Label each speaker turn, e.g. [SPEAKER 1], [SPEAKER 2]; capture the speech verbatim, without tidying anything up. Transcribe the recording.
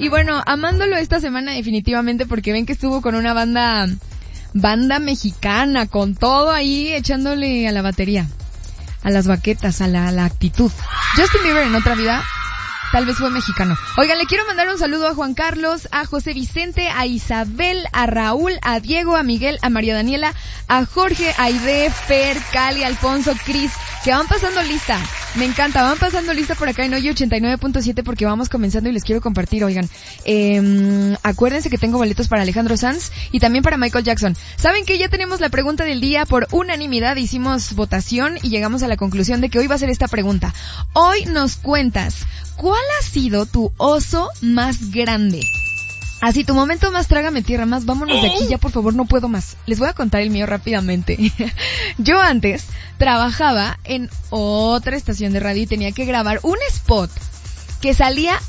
[SPEAKER 1] Y bueno, amándolo esta semana definitivamente porque ven que estuvo con una banda, banda mexicana, con todo ahí echándole a la batería, a las baquetas, a la, a la actitud. Justin Bieber en otra vida tal vez fue mexicano. Oigan, le quiero mandar un saludo a Juan Carlos, a José Vicente, a Isabel, a Raúl, a Diego, a Miguel, a María Daniela, a Jorge, a Aide, Fer, Cali, Alfonso, Cris, que van pasando lista. Me encanta, van pasando lista por acá en Hoy ochenta y nueve punto siete porque vamos comenzando y les quiero compartir, oigan. Eh, acuérdense que tengo boletos para Alejandro Sanz y también para Michael Jackson. ¿Saben que ya tenemos la pregunta del día? Por unanimidad hicimos votación y llegamos a la conclusión de que hoy va a ser esta pregunta. Hoy nos cuentas, ¿cuál ha sido tu oso más grande? Así, tu momento más trágame tierra, más vámonos de aquí, ya por favor, no puedo más. Les voy a contar el mío rápidamente. Yo antes trabajaba en otra estación de radio y tenía que grabar un spot que salía